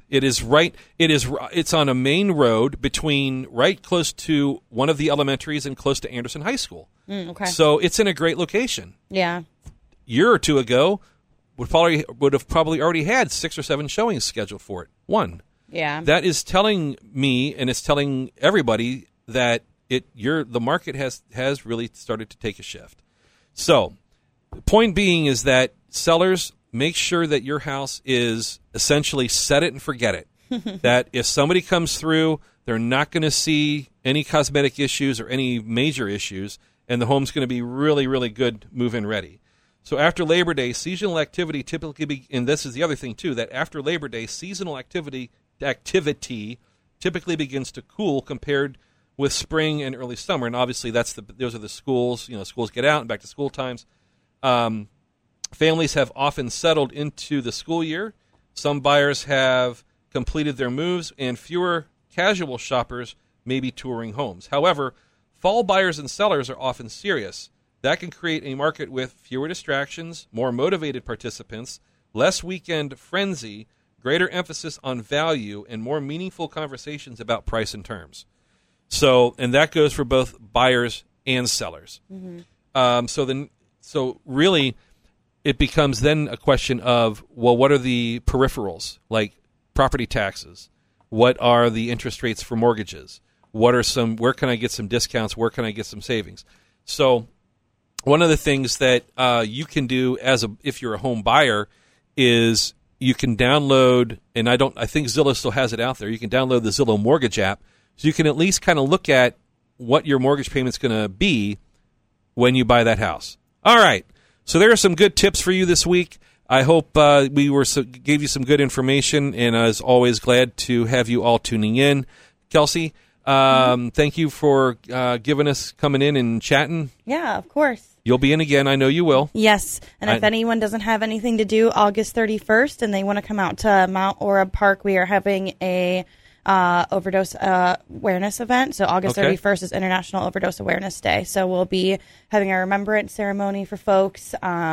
Speaker 2: It's on a main road right close to one of the elementaries and close to Anderson High School.
Speaker 3: Okay.
Speaker 2: So it's in a great location.
Speaker 3: Yeah.
Speaker 2: A year or two ago, would have probably already had 6 or 7 showings scheduled for it. One.
Speaker 3: Yeah.
Speaker 2: That is telling me, and it's telling everybody, that the market has really started to take a shift. So, the point being is that sellers, make sure that your house is essentially set it and forget it. That if somebody comes through, they're not going to see any cosmetic issues or any major issues, and the home's going to be really, really good move-in ready. So after Labor Day, seasonal activity typically, and this is the other thing too, that after Labor Day, seasonal activity typically begins to cool compared with spring and early summer. And obviously those are the schools, schools get out and back to school times. Families have often settled into the school year. Some buyers have completed their moves, and fewer casual shoppers may be touring homes. However, fall buyers and sellers are often serious. That can create a market with fewer distractions, more motivated participants, less weekend frenzy, greater emphasis on value, and more meaningful conversations about price and terms. So, and that goes for both buyers and sellers. Mm-hmm. So really, it becomes then a question of, well, what are the peripherals, like property taxes? What are the interest rates for mortgages? Where can I get some discounts? Where can I get some savings? So, one of the things that you can do if you're a home buyer is you can download, and I think Zillow still has it out there. You can download the Zillow Mortgage app, so you can at least kind of look at what your mortgage payment's going to be when you buy that house. All right, so there are some good tips for you this week. I hope gave you some good information, and as always, glad to have you all tuning in. Kelsey, thank you for coming in and chatting.
Speaker 3: Yeah, of course.
Speaker 2: You'll be in again. I know you will.
Speaker 3: Yes. And if anyone doesn't have anything to do August 31st and they want to come out to Mount Orab Park, we are having a overdose awareness event. So August 31st is International Overdose Awareness Day. So we'll be having a remembrance ceremony for folks,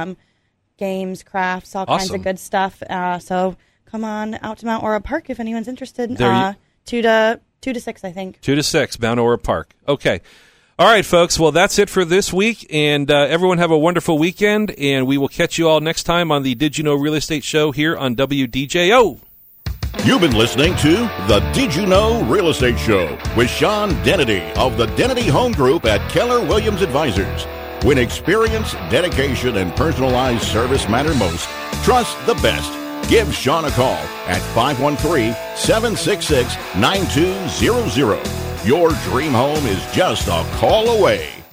Speaker 3: games, crafts, all kinds of good stuff. So come on out to Mount Orab Park if anyone's interested. 2 to 6, I think.
Speaker 2: 2 to 6, Mount Orab Park. Okay. All right, folks. Well, that's it for this week, and everyone have a wonderful weekend, and we will catch you all next time on the Did You Know Real Estate Show here on WDJO.
Speaker 1: You've been listening to the Did You Know Real Estate Show with Sean Dennedy of the Dennedy Home Group at Keller Williams Advisors. When experience, dedication, and personalized service matter most, trust the best. Give Sean a call at 513-766-9200. Your dream home is just a call away.